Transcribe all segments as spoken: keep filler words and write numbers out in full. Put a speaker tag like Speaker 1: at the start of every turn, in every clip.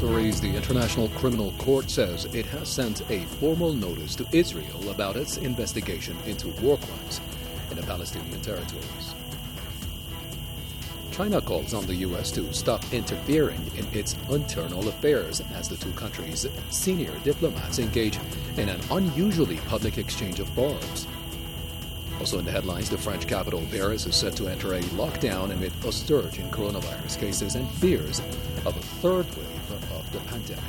Speaker 1: stories, the International Criminal Court says it has sent a formal notice to Israel about its investigation into war crimes in the Palestinian territories. China calls on the U S to stop interfering in its internal affairs as the two countries' senior diplomats engage in an unusually public exchange of bombs. Also in the headlines, the French capital, Paris, is set to enter a lockdown amid a surge in coronavirus cases and fears of a third wave of the pandemic.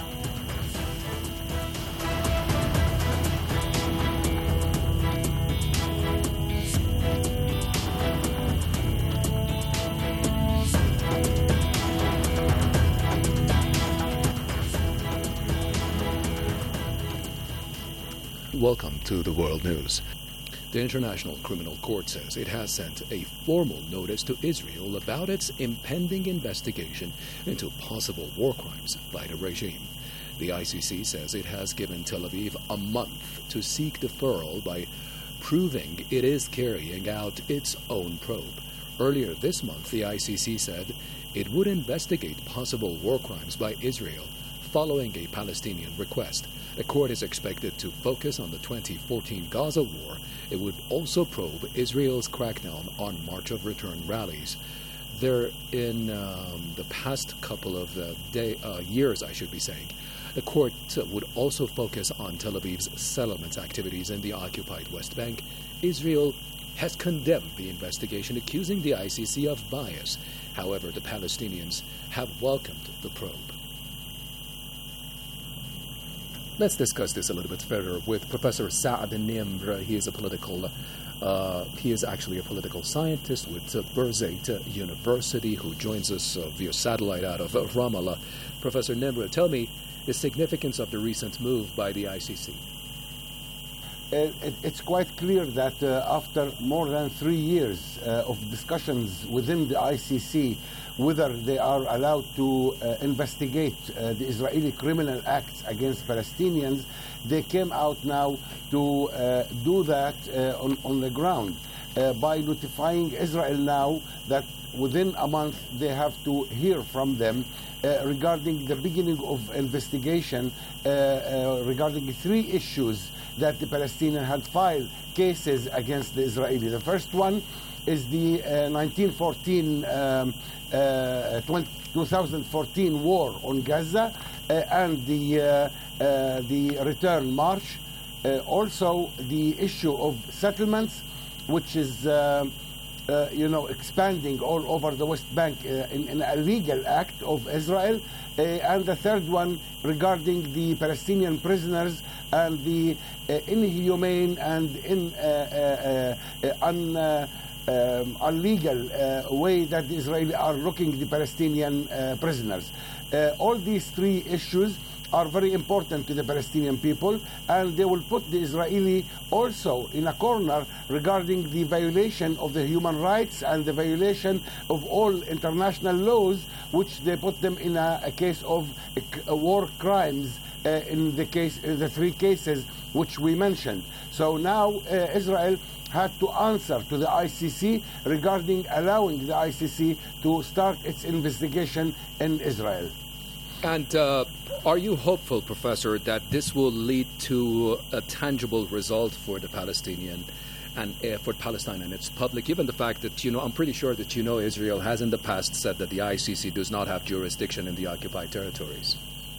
Speaker 1: Welcome to the World News. The International Criminal Court says it has sent a formal notice to Israel about its impending investigation into possible war crimes by the regime. The I C C says it has given Tel Aviv a month to seek deferral by proving it is carrying out its own probe. Earlier this month, the I C C said it would investigate possible war crimes by Israel following a Palestinian request. The court is expected to focus on the twenty fourteen Gaza war. It would also probe Israel's crackdown on March of Return rallies. There, in um, the past couple of uh, day, uh, years, I should be saying, the court uh, would also focus on Tel Aviv's settlement activities in the occupied West Bank. Israel has condemned the investigation, accusing the I C C of bias. However, the Palestinians have welcomed the probe. Let's discuss this a little bit further with Professor Saad Nimr. He is a political, uh, he is actually a political scientist with uh, Birzeit University, who joins us uh, via satellite out of uh, Ramallah. Professor Nimr, tell me the significance of the recent move by the I C C.
Speaker 2: It, it, it's quite clear that uh, after more than three years uh, of discussions within the I C C, whether they are allowed to uh, investigate uh, the Israeli criminal acts against Palestinians, they came out now to uh, do that uh, on, on the ground uh, by notifying Israel now that within a month they have to hear from them uh, regarding the beginning of investigation uh, uh, regarding three issues that the Palestinians had filed cases against the Israeli. The first one is the uh, nineteen fourteen um, uh, twenty fourteen war on Gaza uh, and the uh, uh, the return march. Uh, also, the issue of settlements, which is uh, uh, you know expanding all over the West Bank uh, in, in a legal act of Israel. Uh, and the third one regarding the Palestinian prisoners and the uh, inhumane and in uh, uh, uh, un, uh, um, illegal uh, way that the Israelis are looking the Palestinian uh, prisoners. Uh, all these three issues are very important to the Palestinian people, and they will put the Israeli also in a corner regarding the violation of the human rights and the violation of all international laws, which they put them in a, a case of a, a war crimes uh, in the case, in the three cases which we mentioned. So now uh, Israel had to answer to the I C C regarding allowing the I C C to start its investigation in Israel.
Speaker 1: And uh, are you hopeful, Professor, that this will lead to a tangible result for the Palestinian and uh, for Palestine and its public, given the fact that, you know, I'm pretty sure that, you know, Israel has in the past said that the I C C does not have jurisdiction in the occupied territories?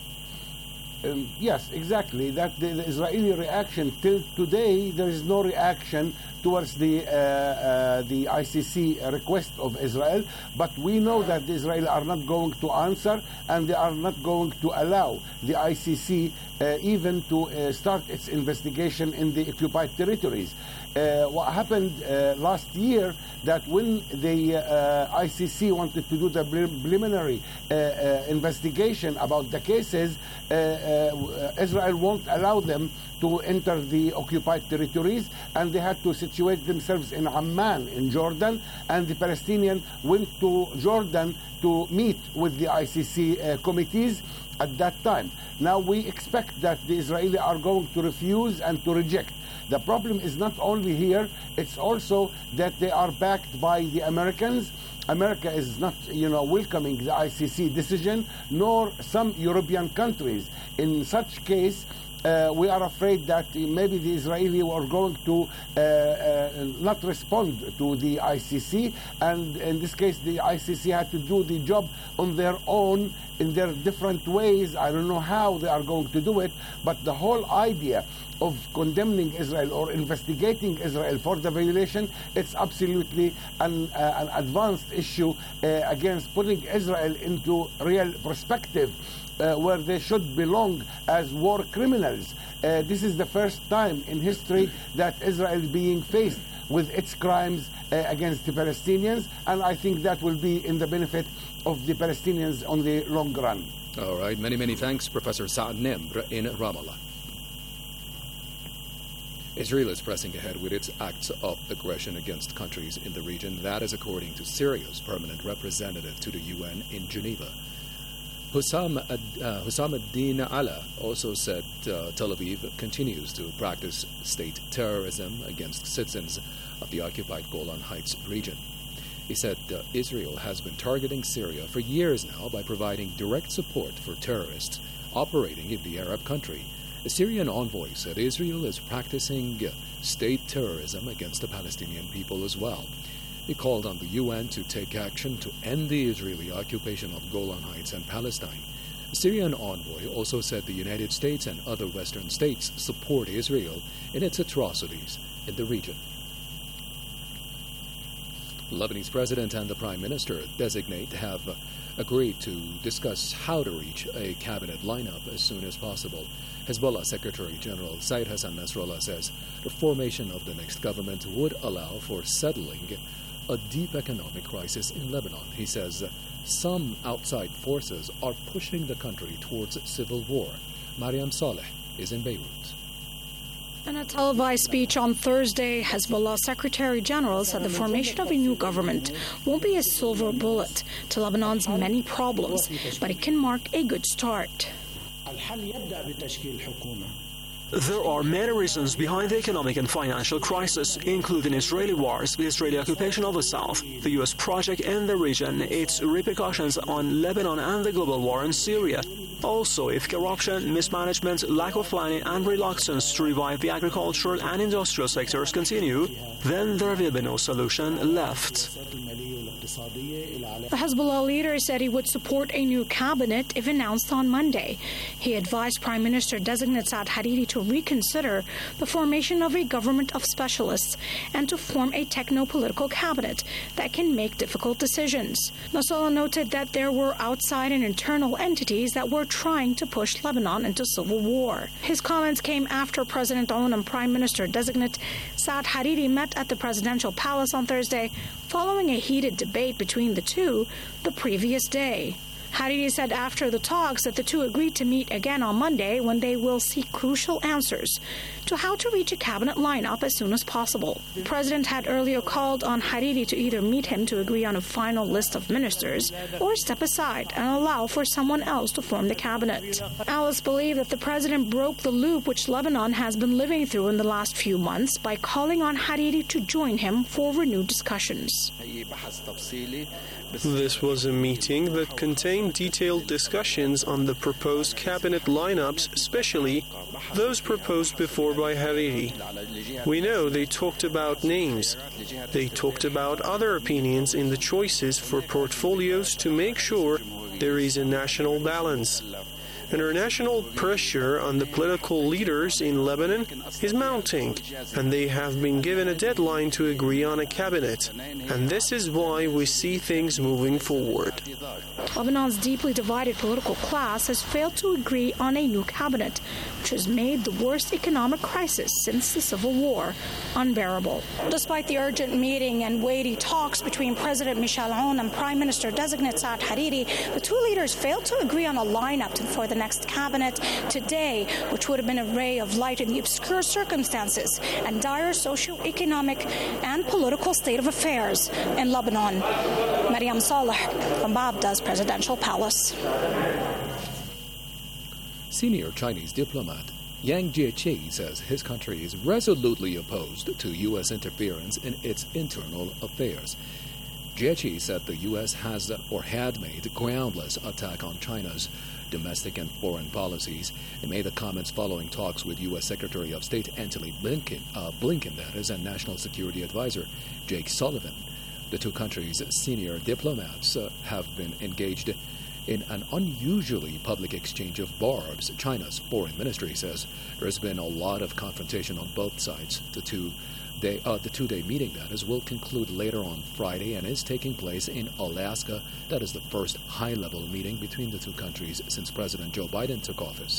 Speaker 2: Um, yes, exactly. That the, the Israeli reaction till today, there is no reaction towards the uh, uh, the I C C request of Israel. But we know that the Israelis are not going to answer, and they are not going to allow the I C C uh, even to uh, start its investigation in the occupied territories. Uh, what happened uh, last year, that when the uh, I C C wanted to do the preliminary uh, uh, investigation about the cases, uh, uh, Israel won't allow them to enter the occupied territories, and they had to situate themselves in Amman, in Jordan, and the Palestinians went to Jordan to meet with the I C C uh, committees, at that time. Now we expect that the Israelis are going to refuse and to reject. The problem is not only here, it's also that they are backed by the Americans. America is not, you know, welcoming the I C C decision, nor some European countries. In such case, uh, we are afraid that maybe the Israelis are going to uh, uh, not respond to the I C C, and in this case, the I C C had to do the job on their own in their different ways. I don't know how they are going to do it, but the whole idea of condemning Israel or investigating Israel for the violation, it's absolutely an, uh, an advanced issue uh, against putting Israel into real perspective uh, where they should belong as war criminals. Uh, this is the first time in history that Israel is being faced with its crimes uh, against the Palestinians, and I think that will be in the benefit of the Palestinians on the long run.
Speaker 1: All right, many, many thanks, Professor Saad Nimr in Ramallah. Israel is pressing ahead with its acts of aggression against countries in the region. That is according to Syria's permanent representative to the U N in Geneva. Hussam, uh, Hussam ad-Din Ala also said uh, Tel Aviv continues to practice state terrorism against citizens of the occupied Golan Heights region. He said uh, Israel has been targeting Syria for years now by providing direct support for terrorists operating in the Arab country. A Syrian envoy said Israel is practicing uh, state terrorism against the Palestinian people as well. He called on the U N to take action to end the Israeli occupation of Golan Heights and Palestine. A Syrian envoy also said the United States and other Western states support Israel in its atrocities in the region. Lebanese president and the prime minister designate have uh, agreed to discuss how to reach a cabinet lineup as soon as possible. Hezbollah Secretary General Said Hassan Nasrallah says the formation of the next government would allow for settling a deep economic crisis in Lebanon. He says some outside forces are pushing the country towards civil war. Mariam Saleh is in Beirut.
Speaker 3: In a televised speech on Thursday, Hezbollah Secretary General said the formation of a new government won't be a silver bullet to Lebanon's many problems, but it can mark a good start.
Speaker 4: There are many reasons behind the economic and financial crisis, including Israeli wars, the Israeli occupation of the south, the U S project in the region, its repercussions on Lebanon and the global war in Syria. Also, if corruption, mismanagement, lack of planning and reluctance to revive the agricultural and industrial sectors continue, then there will be no solution left.
Speaker 3: The Hezbollah leader said he would support a new cabinet if announced on Monday. He advised Prime Minister-designate Saad Hariri to reconsider the formation of a government of specialists and to form a techno-political cabinet that can make difficult decisions. Nasrallah noted that there were outside and internal entities that were trying to push Lebanon into civil war. His comments came after President Aoun and Prime Minister-designate Saad Hariri met at the presidential palace on Thursday following a heated debate between the two the previous day. Hariri said after the talks that the two agreed to meet again on Monday when they will seek crucial answers to how to reach a cabinet lineup as soon as possible. The president had earlier called on Hariri to either meet him to agree on a final list of ministers or step aside and allow for someone else to form the cabinet. Analysts believe that the president broke the loop which Lebanon has been living through in the last few months by calling on Hariri to join him for renewed discussions.
Speaker 5: This was a meeting that contained detailed discussions on the proposed cabinet lineups, especially those proposed before by Hariri. We know they talked about names. They talked about other opinions in the choices for portfolios to make sure there is a national balance. International pressure on the political leaders in Lebanon is mounting, and they have been given a deadline to agree on a cabinet. And this is why we see things moving forward.
Speaker 3: Lebanon's deeply divided political class has failed to agree on a new cabinet, which has made the worst economic crisis since the Civil War unbearable. Despite the urgent meeting and weighty talks between President Michel Aoun and Prime Minister-designate Saad Hariri, the two leaders failed to agree on a lineup for the next cabinet today, which would have been a ray of light in the obscure circumstances and dire socio-economic and political state of affairs in Lebanon. Mariam Saleh from Babda's Presidential Palace.
Speaker 1: Senior Chinese diplomat Yang Jieqi says his country is resolutely opposed to U S interference in its internal affairs. Jieqi said the U S has or had made groundless attack on China's domestic and foreign policies. He made the comments following talks with U S Secretary of State Antony Blinken, uh, Blinken that is, and National Security Advisor Jake Sullivan. The two countries' senior diplomats uh, have been engaged in an unusually public exchange of barbs. China's foreign ministry says there's been a lot of confrontation on both sides. The two day, uh, the two-day meeting, that is, will conclude later on Friday and is taking place in Alaska. That is the first high-level meeting between the two countries since President Joe Biden took office.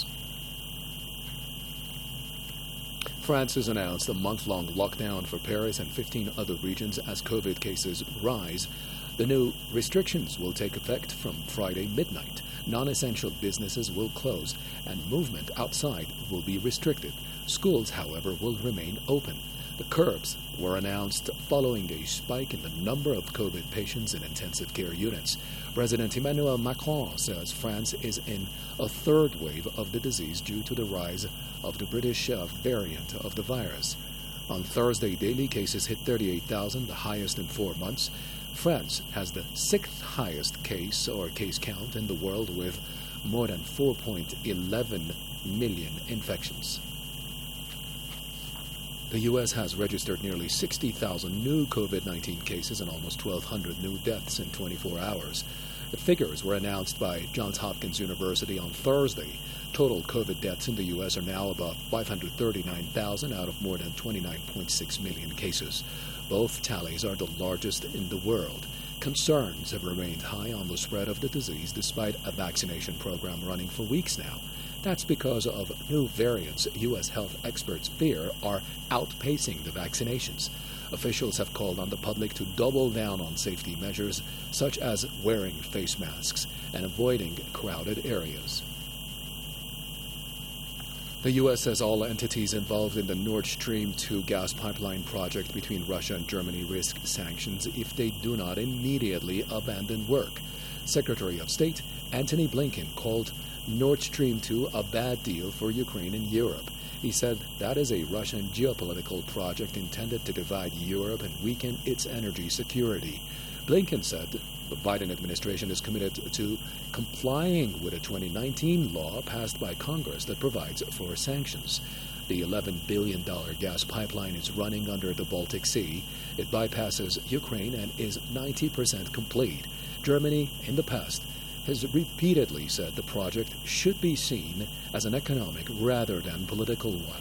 Speaker 1: France has announced a month-long lockdown for Paris and fifteen other regions as COVID cases rise. The new restrictions will take effect from Friday midnight. Non-essential businesses will close, and movement outside will be restricted. Schools, however, will remain open. The curbs were announced following a spike in the number of COVID patients in intensive care units. President Emmanuel Macron says France is in a third wave of the disease due to the rise of the British uh, variant of the virus. On Thursday, daily cases hit thirty-eight thousand, the highest in four months. France has the sixth highest case or case count in the world with more than four point one one million infections. The U S has registered nearly sixty thousand new COVID nineteen cases and almost twelve hundred new deaths in twenty-four hours. The figures were announced by Johns Hopkins University on Thursday. Total COVID deaths in the U S are now about five hundred thirty-nine thousand out of more than twenty-nine point six million cases. Both tallies are the largest in the world. Concerns have remained high on the spread of the disease despite a vaccination program running for weeks now. That's because of new variants U S health experts fear are outpacing the vaccinations. Officials have called on the public to double down on safety measures, such as wearing face masks and avoiding crowded areas. The U S says all entities involved in the Nord Stream two gas pipeline project between Russia and Germany risk sanctions if they do not immediately abandon work. Secretary of State Antony Blinken called Nord Stream two a bad deal for Ukraine and Europe. He said that is a Russian geopolitical project intended to divide Europe and weaken its energy security. Blinken said the Biden administration is committed to complying with a twenty nineteen law passed by Congress that provides for sanctions. The eleven billion dollars gas pipeline is running under the Baltic Sea. It bypasses Ukraine and is ninety percent complete. Germany, in the past, has repeatedly said the project should be seen as an economic rather than political one.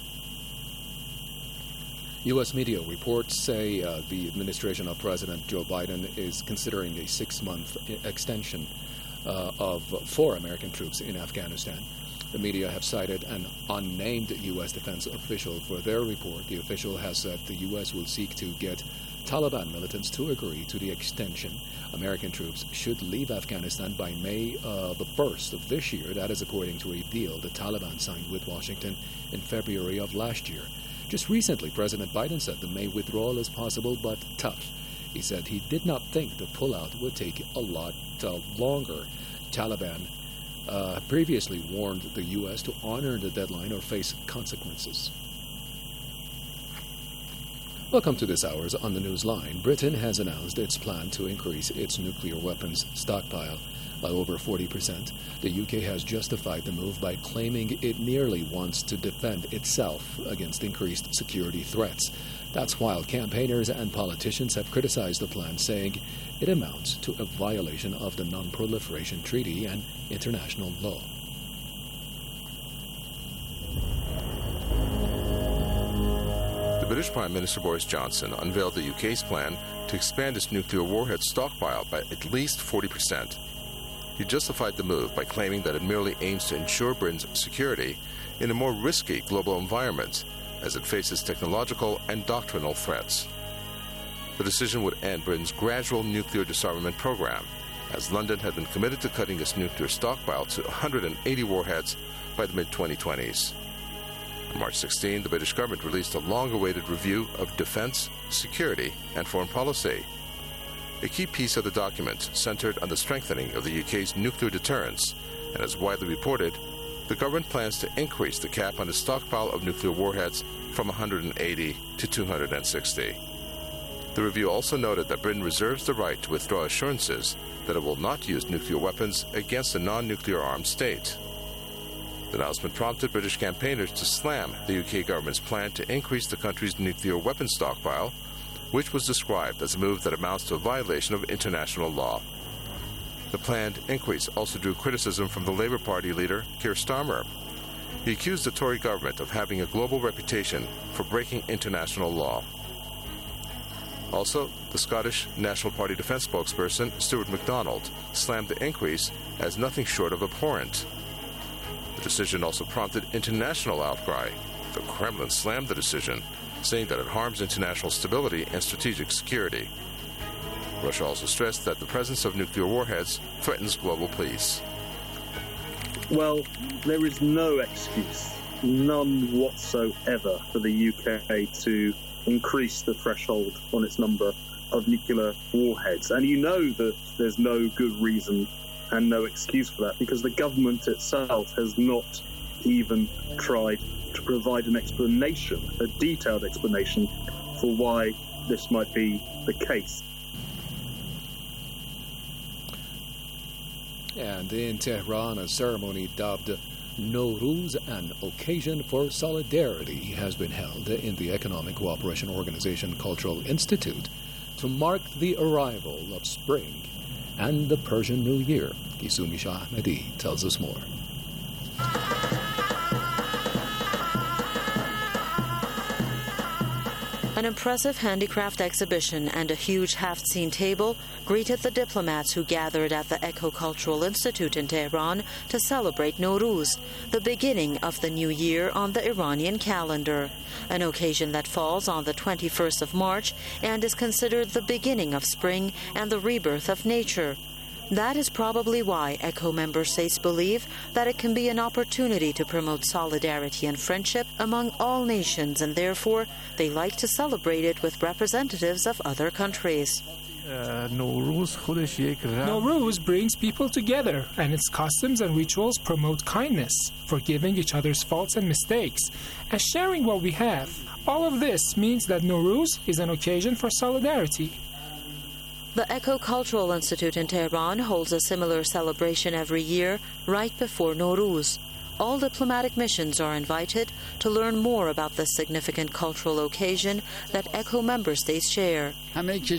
Speaker 1: U S media reports say uh, the administration of President Joe Biden is considering a six-month extension uh, of for American troops in Afghanistan. The media have cited an unnamed U S defense official for their report. The official has said the U S will seek to get Taliban militants to agree to the extension. American troops should leave Afghanistan by May uh, the first of this year. That is according to a deal the Taliban signed with Washington in February of last year. Just recently, President Biden said the May withdrawal is possible but tough. He said he did not think the pullout would take a lot uh, longer. Taliban uh, previously warned the U S to honor the deadline or face consequences. Welcome to this hour's On the Newsline. Britain has announced its plan to increase its nuclear weapons stockpile by over forty percent. The U K has justified the move by claiming it merely wants to defend itself against increased security threats. That's while campaigners and politicians have criticized the plan, saying it amounts to a violation of the Non-Proliferation Treaty and international law.
Speaker 6: The British Prime Minister Boris Johnson unveiled the U K's plan to expand its nuclear warhead stockpile by at least forty percent. He justified the move by claiming that it merely aims to ensure Britain's security in a more risky global environment as it faces technological and doctrinal threats. The decision would end Britain's gradual nuclear disarmament program, as London had been committed to cutting its nuclear stockpile to one hundred eighty warheads by the mid twenty twenties. On March sixteenth, the British government released a long-awaited review of defense, security, and foreign policy. A key piece of the document centered on the strengthening of the U K's nuclear deterrence, and as widely reported, the government plans to increase the cap on its stockpile of nuclear warheads from one hundred eighty to two hundred sixty. The review also noted that Britain reserves the right to withdraw assurances that it will not use nuclear weapons against a non-nuclear armed state. The announcement prompted British campaigners to slam the U K government's plan to increase the country's nuclear weapons stockpile, which was described as a move that amounts to a violation of international law. The planned increase also drew criticism from the Labour Party leader, Keir Starmer. He accused the Tory government of having a global reputation for breaking international law. Also, the Scottish National Party defence spokesperson, Stuart MacDonald, slammed the increase as nothing short of abhorrent. The decision also prompted international outcry. The Kremlin slammed the decision, saying that it harms international stability and strategic security. Russia also stressed that the presence of nuclear warheads threatens global peace.
Speaker 7: Well, there is no excuse, none whatsoever, for the U K to increase the threshold on its number of nuclear warheads. And you know that there's no good reason and no excuse for that, because the government itself has not even tried to provide an explanation, a detailed explanation, for why this might be the case.
Speaker 1: And in Tehran, a ceremony dubbed Nowruz, an occasion for solidarity, has been held in the Economic Cooperation Organization Cultural Institute to mark the arrival of spring and the Persian New Year. Kisumi Shah Ahmadi tells us more.
Speaker 8: An impressive handicraft exhibition and a huge half-seen table greeted the diplomats who gathered at the Eco Cultural Institute in Tehran to celebrate Nowruz, the beginning of the new year on the Iranian calendar, an occasion that falls on the twenty-first of March and is considered the beginning of spring and the rebirth of nature. That is probably why ECHO member states believe that it can be an opportunity to promote solidarity and friendship among all nations, and therefore they like to celebrate it with representatives of other countries.
Speaker 9: Uh, Nowruz brings people together, and its customs and rituals promote kindness, forgiving each other's faults and mistakes, and sharing what we have. All of this means that Nowruz is an occasion for solidarity.
Speaker 8: The Eco Cultural Institute in Tehran holds a similar celebration every year, right before Nowruz. All diplomatic missions are invited to learn more about this significant cultural occasion that ECHO member states share.
Speaker 10: All of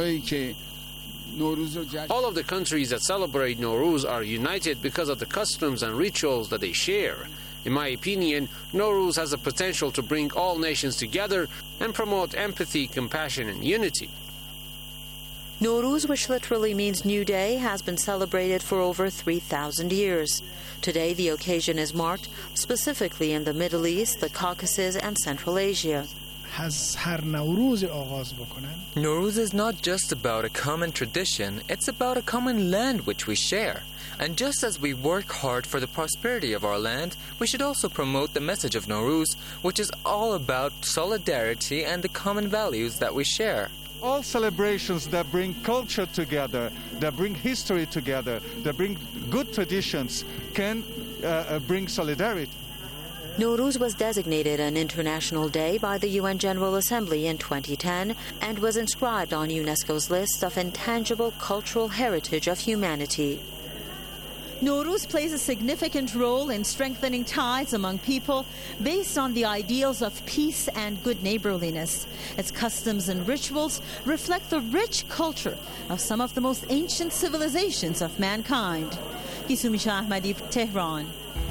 Speaker 10: the countries that celebrate Nowruz are united because of the customs and rituals that they share. In my opinion, Nowruz has the potential to bring all nations together and promote empathy, compassion, and unity.
Speaker 8: Nowruz, which literally means new day, has been celebrated for over three thousand years. Today, the occasion is marked specifically in the Middle East, the Caucasus, and Central Asia.
Speaker 11: Nowruz is not just about a common tradition, it's about a common land which we share. And just as we work hard for the prosperity of our land, we should also promote the message of Nowruz, which is all about solidarity and the common values that we share.
Speaker 12: All celebrations that bring culture together, that bring history together, that bring good traditions can uh, bring solidarity.
Speaker 8: Nowruz was designated an international day by the U N General Assembly in twenty ten and was inscribed on UNESCO's list of intangible cultural heritage of humanity.
Speaker 13: Nowruz plays a significant role in strengthening ties among people based on the ideals of peace and good neighborliness. Its customs and rituals reflect the rich culture of some of the most ancient civilizations of mankind. Kisumi Shah Ahmadi, Tehran.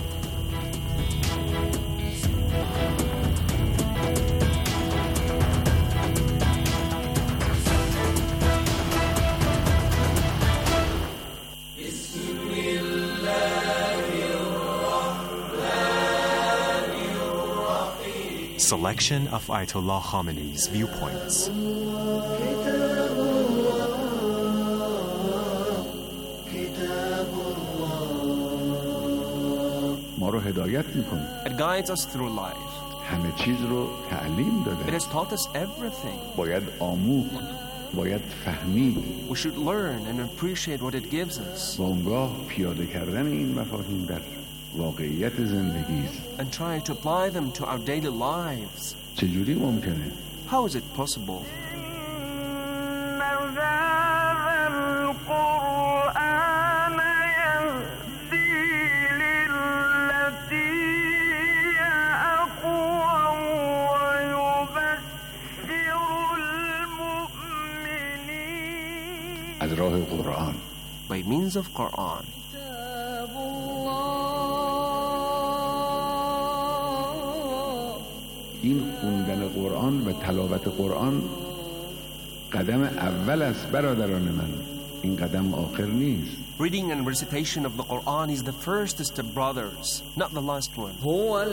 Speaker 14: Selection of Ayatollah Khamenei's viewpoints.
Speaker 15: It guides us through life. It has taught us everything. We should learn and appreciate what it gives us.
Speaker 2: واقعیت زندگی است.
Speaker 15: And try to apply them to our daily lives.
Speaker 2: چجوری ممکنه؟
Speaker 15: How is it possible?
Speaker 2: از راه قرآن.
Speaker 15: By means of Quran.
Speaker 2: این خوندن قرآن و تلاوت قرآن قدم اول است برادران من. این قدم آخر نیست.
Speaker 15: Reading and recitation of the Quran is the first step, brothers, not the last one.
Speaker 16: هو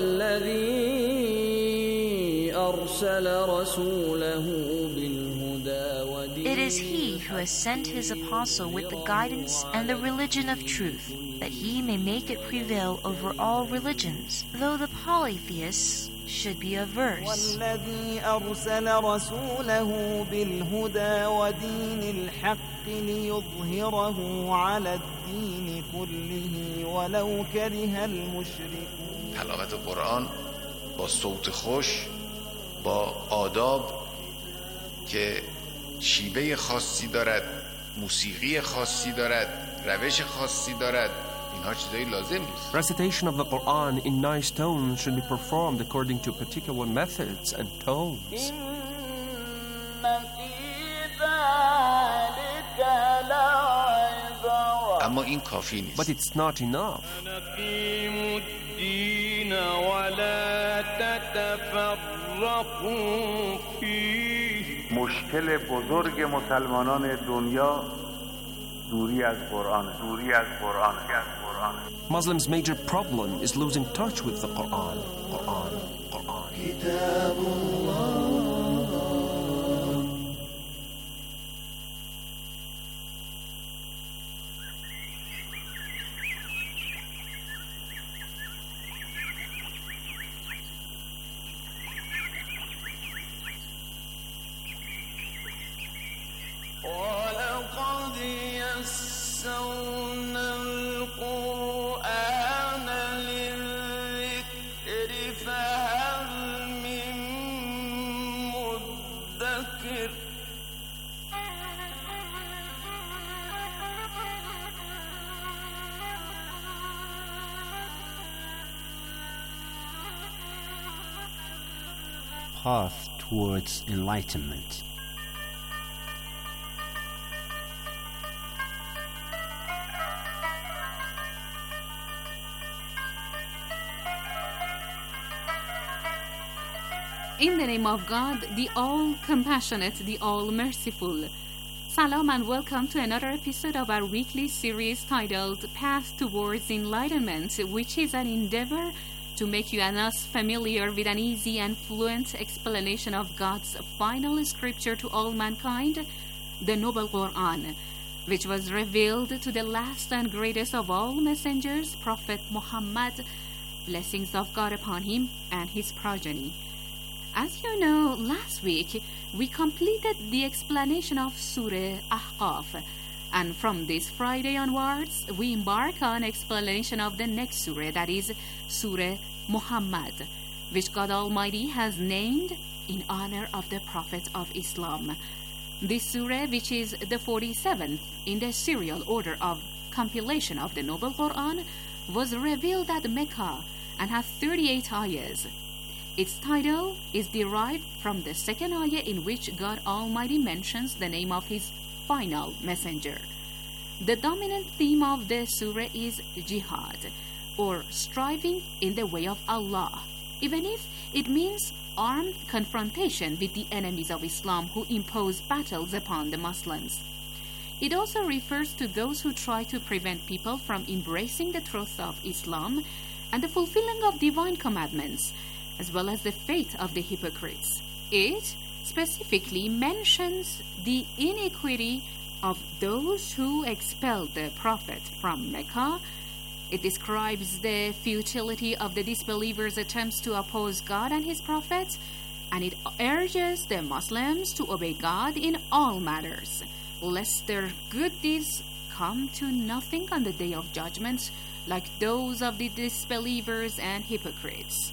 Speaker 16: الذي أرسل رسوله بالهدى ودين.
Speaker 17: It is he who has sent his apostle with the guidance and the religion of truth, that he may make it prevail over all religions, though the polytheists should be averse.
Speaker 16: والذي أرسل رسوله بالهدى ودين الحق ليظهره على الدين كله ولو كره المشركون.
Speaker 18: تلاوت قرآن با صوت خوش، با آداب که شیوه خاصی دارد، موسیقی خاصی دارد، روش خاصی دارد، اینها چیزایی لازم نیست.
Speaker 15: Recitation of the Quran in nice tones should be performed according to particular methods and tones.
Speaker 18: اما این کافی نیست.
Speaker 15: But it's not enough.
Speaker 2: مشکل بزرگ مسلمانان دنیا دوری از قرآن، دوری از قرآن، از قرآن.
Speaker 15: Muslims' major problem is losing touch with the Quran. Quran, Quran.
Speaker 16: ولقد يسرنا القرآن للذكر فهل من مدكر.
Speaker 19: Path towards enlightenment.
Speaker 20: In the name of God, the all-compassionate, the all-merciful. Salam and welcome to another episode of our weekly series titled Path Towards Enlightenment, which is an endeavor to make you and us familiar with an easy and fluent explanation of God's final scripture to all mankind, the Noble Quran, which was revealed to the last and greatest of all messengers, Prophet Muhammad, blessings of God upon him and his progeny. As you know, last week we completed the explanation of Surah Ahqaf, and from this Friday onwards we embark on explanation of the next surah, that is Surah Muhammad, which God Almighty has named in honor of the Prophet of Islam. This surah, which is the forty-seventh in the serial order of compilation of the Noble Quran, was revealed at Mecca and has thirty-eight ayahs. Its title is derived from the second ayah in which God Almighty mentions the name of his final messenger. The dominant theme of the surah is jihad, or striving in the way of Allah, even if it means armed confrontation with the enemies of Islam who impose battles upon the Muslims. It also refers to those who try to prevent people from embracing the truth of Islam and the fulfilling of divine commandments, as well as the faith of the hypocrites. It specifically mentions the iniquity of those who expelled the Prophet from Mecca. It describes the futility of the disbelievers' attempts to oppose God and his prophets, and it urges the Muslims to obey God in all matters, lest their good deeds come to nothing on the day of judgment, like those of the disbelievers and hypocrites.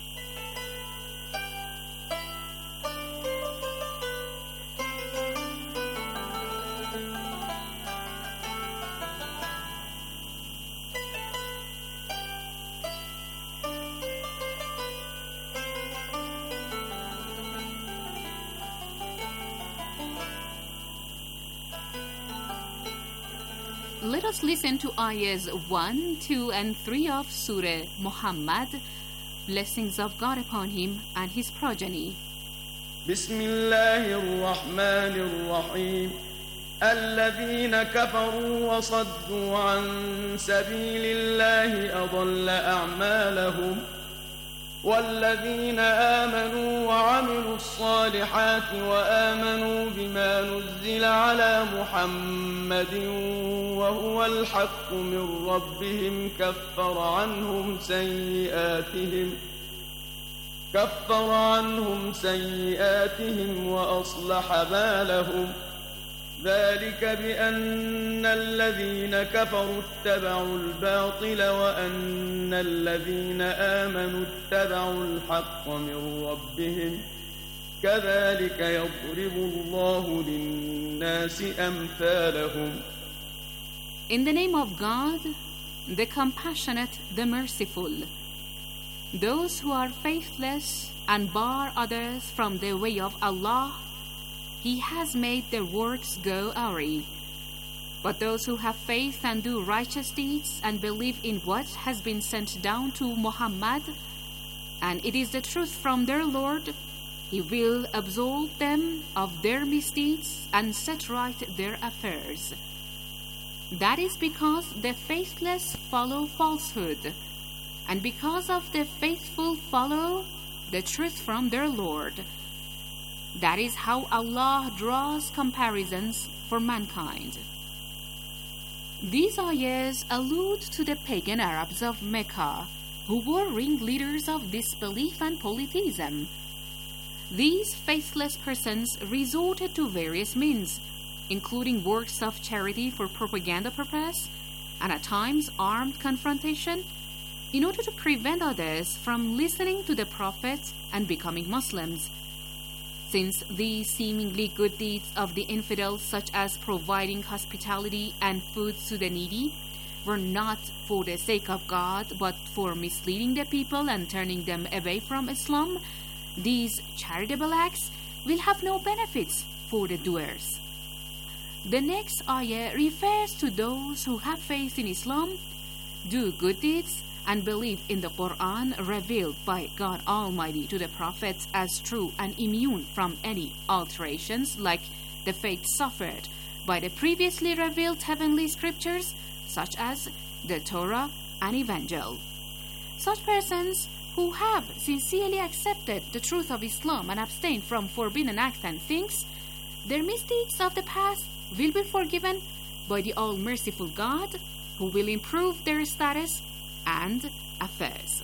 Speaker 20: Let us listen to ayahs one, two, and three of Surah Muhammad, blessings of God upon him and his progeny.
Speaker 16: بسم الله الرحمن الرحيم الذين كفروا وصدوا عن سبيل الله أضل أعمالهم والذين آمنوا وعملوا الصالحات وآمنوا بما نزل على محمد وهو الحق من ربهم كفر عنهم سيئاتهم كفر عنهم سيئاتهم وأصلح بالهم ذلك بأن الذين كفروا اتبعوا الباطل وأن الذين آمنوا اتبعوا الحق من ربهم كذلك يضرب الله للناس أمثالهم.
Speaker 20: In the name of God, the compassionate, the merciful, those who are faithless and bar others from the way of Allah, He has made their works go awry. But those who have faith and do righteous deeds and believe in what has been sent down to Muhammad, and it is the truth from their Lord, He will absolve them of their misdeeds and set right their affairs. That is because the faithless follow falsehood, and because of the faithful follow the truth from their Lord. That is how Allah draws comparisons for mankind. These ayahs allude to the pagan Arabs of Mecca, who were ringleaders of disbelief and polytheism. These faithless persons resorted to various means, including works of charity for propaganda purpose, and at times armed confrontation, in order to prevent others from listening to the Prophet and becoming Muslims. Since these seemingly good deeds of the infidels, such as providing hospitality and food to the needy, were not for the sake of God, but for misleading the people and turning them away from Islam, these charitable acts will have no benefits for the doers. The next ayah refers to those who have faith in Islam, do good deeds, and believe in the Quran revealed by God Almighty to the prophets as true and immune from any alterations, like the fate suffered by the previously revealed heavenly scriptures, such as the Torah and Evangel. Such persons who have sincerely accepted the truth of Islam and abstained from forbidden acts and things, their misdeeds of the past will be forgiven by the all-merciful God, who will improve their status and affairs.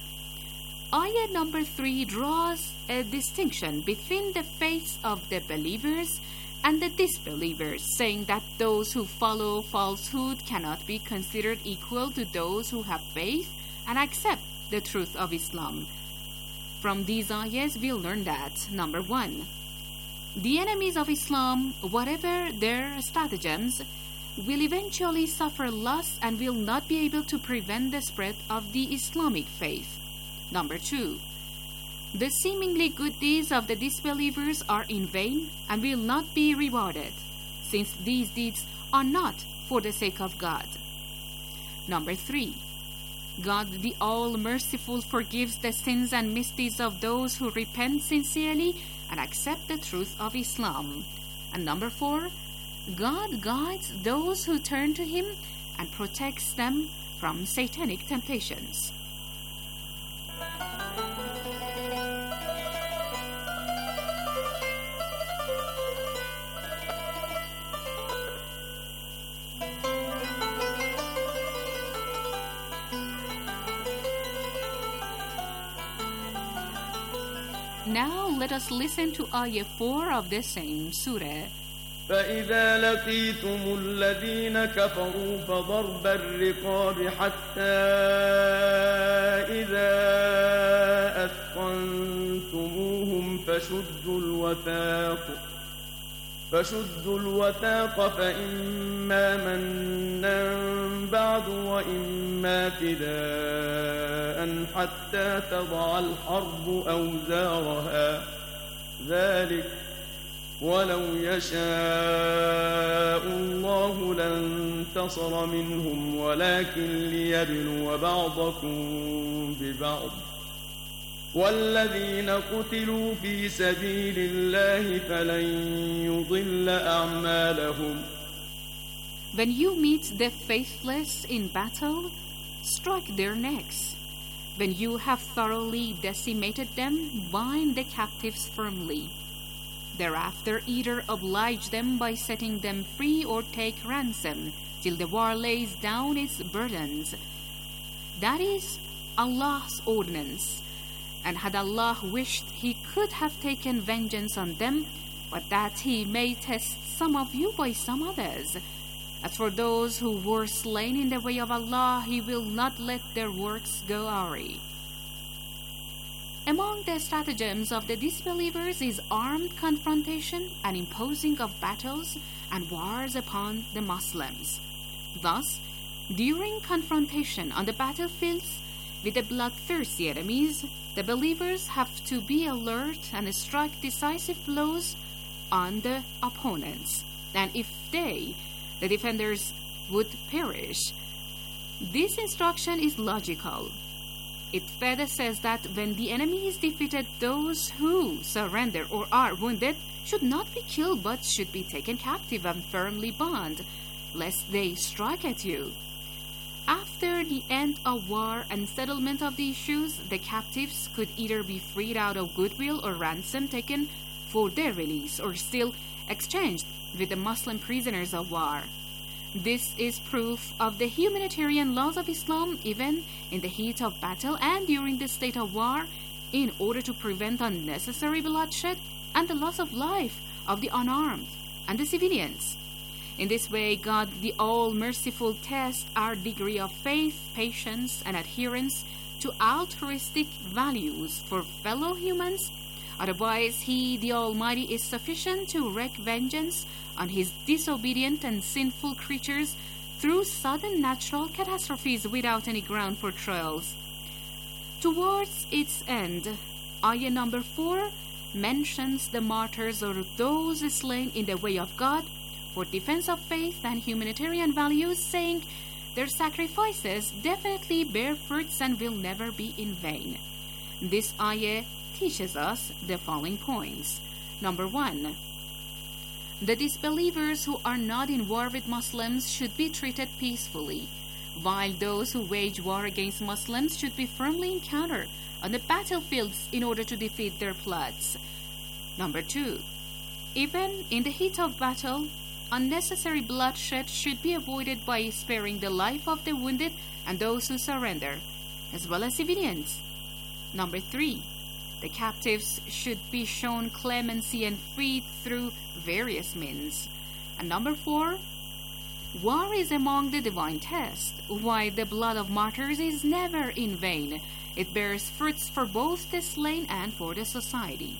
Speaker 20: Ayah number three draws a distinction between the faiths of the believers and the disbelievers, saying that those who follow falsehood cannot be considered equal to those who have faith and accept the truth of Islam. From these ayahs, we learn that, number one, the enemies of Islam, whatever their stratagems, will eventually suffer loss and will not be able to prevent the spread of the Islamic faith. Number two, the seemingly good deeds of the disbelievers are in vain and will not be rewarded, since these deeds are not for the sake of God. Number three, God the All-Merciful forgives the sins and misdeeds of those who repent sincerely and accept the truth of Islam. And number four, God guides those who turn to Him and protects them from satanic temptations. Now let us listen to Ayah four of the same surah.
Speaker 16: فإذا لقيتم الذين كفروا فضرب الرقاب حتى إذا أثخنتموهم فشدوا الوثاق فشدوا الوثاق فإما منا بعد وإما فداء حتى تضع الحرب أوزارها ذلك ولو يشاء الله لانتصر منهم ولكن ليبلو بعضكم ببعض والذين قتلوا في سبيل الله فلن يضل أعمالهم.
Speaker 20: When you meet the faithless in battle, strike their necks. When you have thoroughly decimated them, bind the captives firmly. Thereafter, either oblige them by setting them free or take ransom till the war lays down its burdens. That is Allah's ordinance. And had Allah wished, He could have taken vengeance on them, but that He may test some of you by some others. As for those who were slain in the way of Allah, He will not let their works go awry. Among the stratagems of the disbelievers is armed confrontation and imposing of battles and wars upon the Muslims. Thus, during confrontation on the battlefields with the bloodthirsty enemies, the believers have to be alert and strike decisive blows on the opponents. And if they, the defenders, would perish, this instruction is logical. It further says that when the enemy is defeated, those who surrender or are wounded should not be killed but should be taken captive and firmly bound, lest they strike at you. After the end of war and settlement of the issues, the captives could either be freed out of goodwill or ransom taken for their release, or still exchanged with the Muslim prisoners of war. This is proof of the humanitarian laws of Islam, even in the heat of battle and during the state of war, in order to prevent unnecessary bloodshed and the loss of life of the unarmed and the civilians. In this way, God the All-Merciful tests our degree of faith, patience, and adherence to altruistic values for fellow humans. Otherwise, He, the Almighty, is sufficient to wreak vengeance on His disobedient and sinful creatures through sudden natural catastrophes without any ground for trials. Towards its end, ayah number four mentions the martyrs or those slain in the way of God for defense of faith and humanitarian values, saying their sacrifices definitely bear fruits and will never be in vain. This ayah teaches us the following points. Number one, the disbelievers who are not in war with Muslims should be treated peacefully, while those who wage war against Muslims should be firmly encountered on the battlefields in order to defeat their plots. Number two, even in the heat of battle, unnecessary bloodshed should be avoided by sparing the life of the wounded and those who surrender, as well as civilians. Number three, the captives should be shown clemency and freed through various means. And number four, war is among the divine tests, while the blood of martyrs is never in vain. It bears fruits for both the slain and for the society.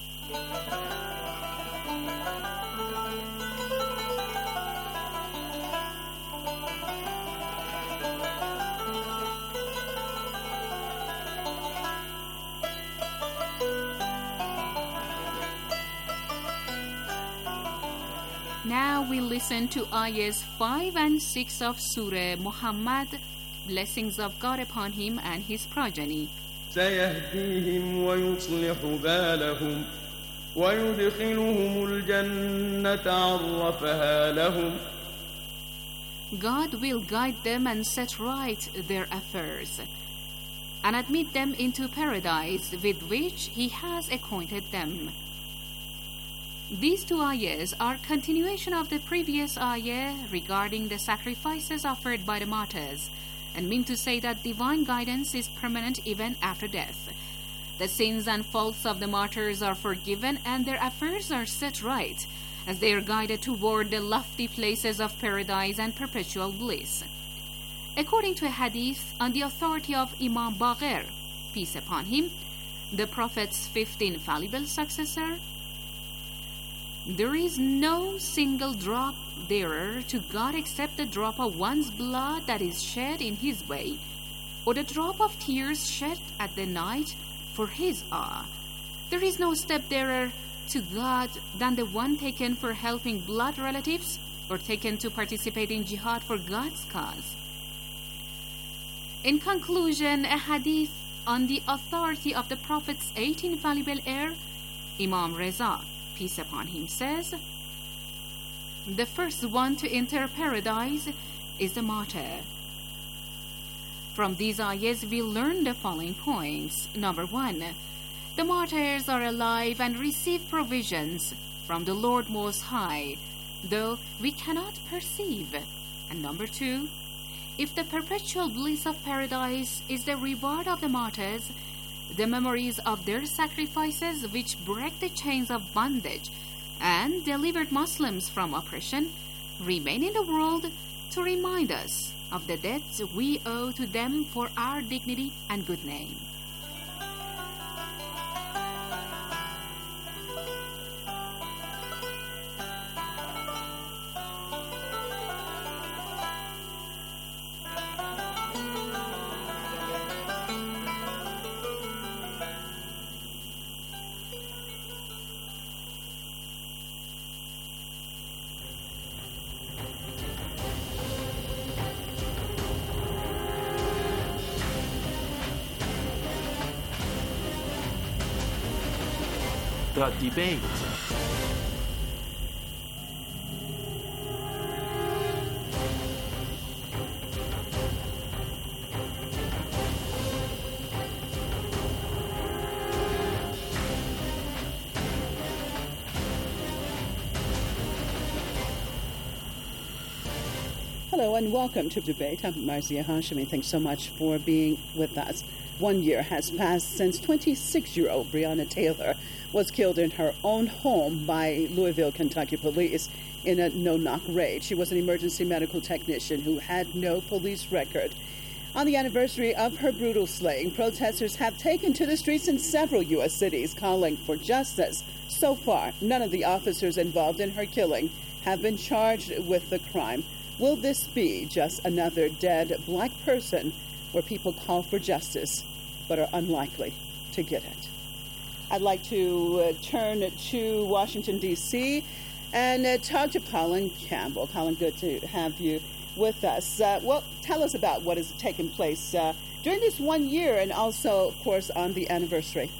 Speaker 20: Now we listen to ayahs five and six of Surah Muhammad, blessings of God upon him and his progeny.
Speaker 16: سيهديهم ويصلح بالهم ويدخلهم الجنة عرفها لهم.
Speaker 20: God will guide them and set right their affairs, and admit them into paradise with which He has acquainted them. These two ayahs are continuation of the previous ayah regarding the sacrifices offered by the martyrs, and mean to say that divine guidance is permanent even after death. The sins and faults of the martyrs are forgiven and their affairs are set right, as they are guided toward the lofty places of paradise and perpetual bliss. According to a hadith on the authority of Imam Baqir, peace upon him, the Prophet's fifth infallible successor, there is no single drop dearer to God except the drop of one's blood that is shed in his way, or the drop of tears shed at the night for his awe. There is no step dearer to God than the one taken for helping blood relatives or taken to participate in jihad for God's cause. In conclusion, a hadith on the authority of the Prophet's eight infallible heir, Imam Reza, peace upon him, says, the first one to enter paradise is the martyr. From these ayahs, we learn the following points. Number one, the martyrs are alive and receive provisions from the Lord Most High, though we cannot perceive. And number two, if the perpetual bliss of paradise is the reward of the martyrs, the memories of their sacrifices which break the chains of bondage and delivered Muslims from oppression remain in the world to remind us of the debts we owe to them for our dignity and good name.
Speaker 21: The debate.
Speaker 22: Hello and welcome to Debate. I'm Marzieh Hashemi. Thanks so much for being with us. One year has passed since twenty-six-year-old Breonna Taylor was killed in her own home by Louisville, Kentucky police in a no-knock raid. She was an emergency medical technician who had no police record. On the anniversary of her brutal slaying, protesters have taken to the streets in several U S cities calling for justice. So far, none of the officers involved in her killing have been charged with the crime. Will this be just another dead black person where people call for justice but are unlikely to get it? I'd like to uh, turn to Washington, D C and uh, talk to Colin Campbell. Colin, good to have you with us. Uh, well, tell us about what has taken place uh, during this one year and also, of course, on the anniversary.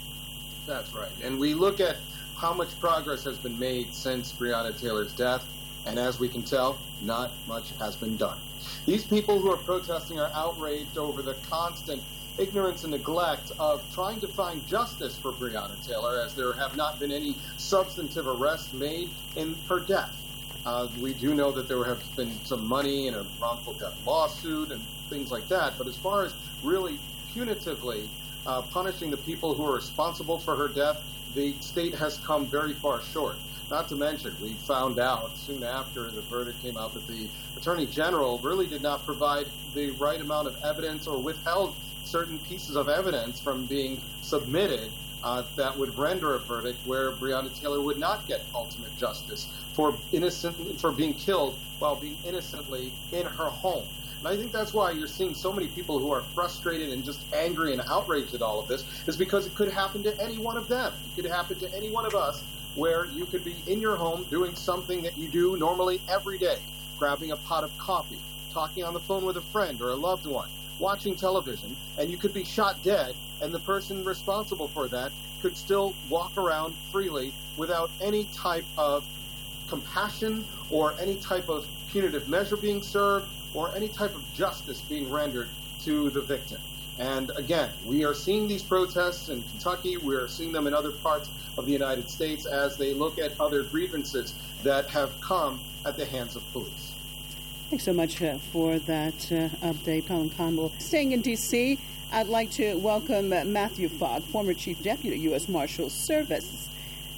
Speaker 23: That's right. And we look at how much progress has been made since Breonna Taylor's death, and as we can tell, not much has been done. These people who are protesting are outraged over the constant ignorance and neglect of trying to find justice for Breonna Taylor, as there have not been any substantive arrests made in her death. Uh, we do know that there have been some money in a wrongful death lawsuit and things like that, but as far as really punitively uh, punishing the people who are responsible for her death, the state has come very far short. Not to mention, we found out soon after the verdict came out that the Attorney General really did not provide the right amount of evidence or withheld certain pieces of evidence from being submitted uh, that would render a verdict where Breonna Taylor would not get ultimate justice for innocent for being killed while being innocently in her home. And I think that's why you're seeing so many people who are frustrated and just angry and outraged at all of this, is because it could happen to any one of them. It could happen to any one of us, where you could be in your home doing something that you do normally every day, grabbing a pot of coffee, talking on the phone with a friend or a loved one, watching television, and you could be shot dead, and the person responsible for that could still walk around freely without any type of compassion or any type of punitive measure being served or any type of justice being rendered to the victim. And again, we are seeing these protests in Kentucky. We are seeing them in other parts of the United States as they look at other grievances that have come at the hands of police.
Speaker 22: Thanks so much uh, for that uh, update, Colin Campbell. Staying in D C, I'd like to welcome uh, Matthew Fogg, former Chief Deputy U S Marshal Service.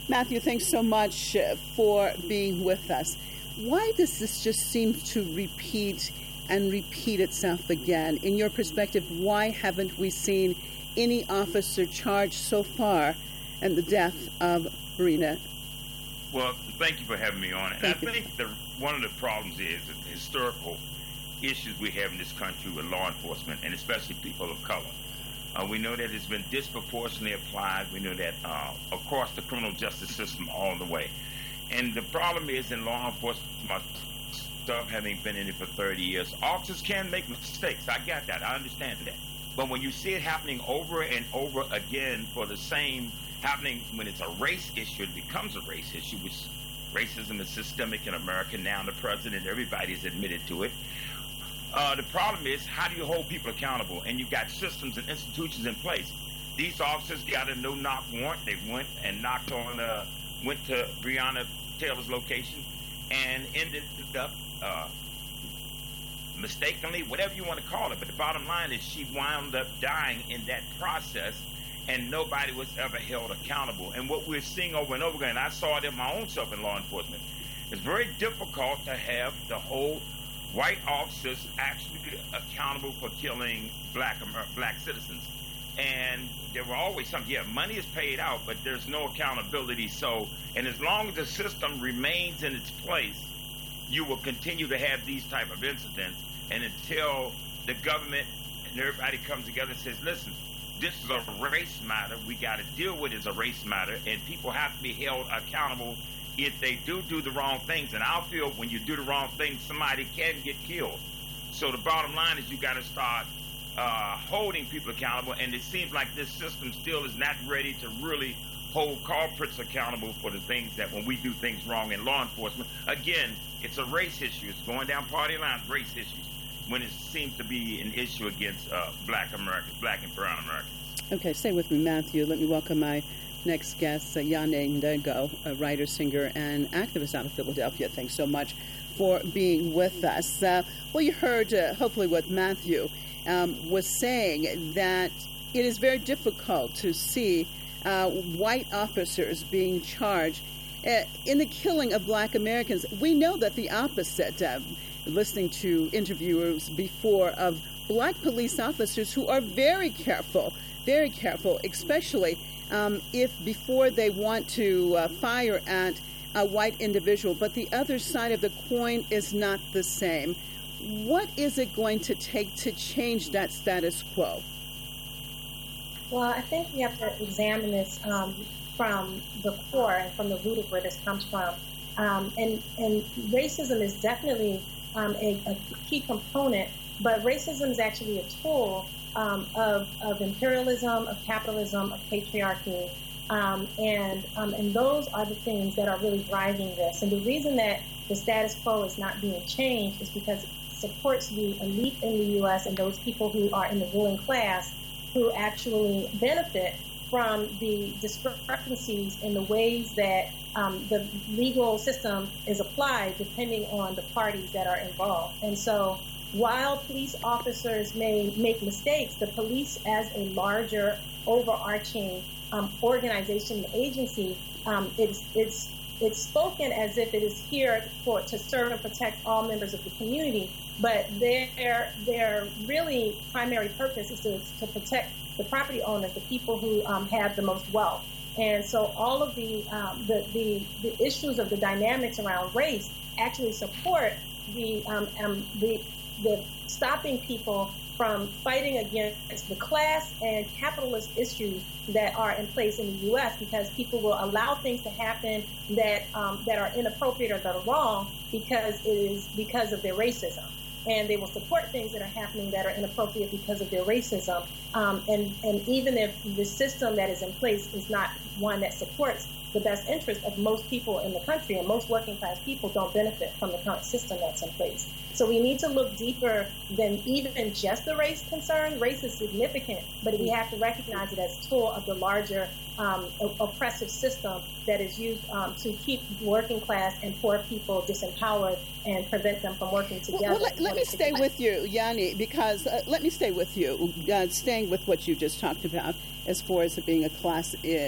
Speaker 22: Matthew, thanks so much uh, for being with us. Why does this just seem to repeat and repeat itself again? In your perspective, why haven't we seen any officer charged so far in the death of Breonna?
Speaker 3: Well, thank you for having me on. And
Speaker 22: Thank
Speaker 3: I
Speaker 22: you.
Speaker 3: think the, one of the problems is the historical issues we have in this country with law enforcement, and especially people of color. Uh, we know that it's been disproportionately applied. We know that uh, across the criminal justice system all the way. And the problem is in law enforcement, stuff having been in it for thirty years, officers can make mistakes. I got that. I understand that. But when you see it happening over and over again for the same happening, when it's a race issue, it becomes a race issue, which racism is systemic in America now. The president, everybody's admitted to it. Uh, the problem is, how do you hold people accountable? And you've got systems and institutions in place. These officers got a no-knock warrant. They went and knocked on, uh, went to Breonna Taylor's location and ended up uh, mistakenly, whatever you want to call it. But the bottom line is she wound up dying in that process, and nobody was ever held accountable. And what we're seeing over and over again, and I saw it in my own self in law enforcement, it's very difficult to have the whole white officers actually accountable for killing black Amer- black citizens. And there were always some, yeah, money is paid out, but there's no accountability. So, and as long as the system remains in its place, you will continue to have these type of incidents. And until the government and everybody comes together and says, listen, this is a race matter, we got to deal with it as a race matter, and people have to be held accountable if they do do the wrong things. And I feel when you do the wrong things, somebody can get killed. So the bottom line is you got to start uh, holding people accountable, and it seems like this system still is not ready to really hold culprits accountable for the things that when we do things wrong in law enforcement. Again, it's a race issue. It's going down party lines, race issues, when it seems to be an issue against uh, black Americans, black and brown Americans.
Speaker 22: Okay, stay with me, Matthew. Let me welcome my next guest, uh, Yane Ndego, a writer, singer, and activist out of Philadelphia. Thanks so much for being with us. Uh, well, you heard, uh, hopefully, what Matthew um, was saying, that it is very difficult to see uh, white officers being charged uh, in the killing of black Americans. We know that the opposite, uh, listening to interviewers before, of black police officers who are very careful, very careful, especially um, if before they want to uh, fire at a white individual. But the other side of the coin is not the same. What is it going to take to change that status quo?
Speaker 4: Well, I think we have to examine this um, from the core and from the root of where this comes from. Um, and, and racism is definitely um, a, a key component, but racism is actually a tool um, of, of imperialism, of capitalism, of patriarchy. Um, and, um, and those are the things that are really driving this. And the reason that the status quo is not being changed is because it supports the elite in the U S and those people who are in the ruling class who actually benefit from the discrepancies in the ways that um, the legal system is applied depending on the parties that are involved. And so while police officers may make mistakes, the police as a larger overarching um, organization and agency, um, it's, it's, it's spoken as if it is here for to serve and protect all members of the community, but their, their really primary purpose is to, to protect the property owners, the people who um, have the most wealth. And so all of the, um, the, the, the issues of the dynamics around race actually support the, um, um, the, the stopping people from fighting against the class and capitalist issues that are in place in the U S, because people will allow things to happen that um, that are inappropriate or that are wrong because it is because of their racism. And they will support things that are happening that are inappropriate because of their racism. Um, and, and even if the system that is in place is not one that supports the best interest of most people in the country, and most working class people don't benefit from the current system that's in place. So we need to look deeper than even just the race concern. Race is significant, but we have to recognize it as a tool of the larger um, oppressive system that is used um, to keep working class and poor people disempowered and prevent them from working together.
Speaker 22: Well, well let, let me stay with you, Yanni, because uh, let me stay with you, uh, staying with what you just talked about as far as it being a class uh,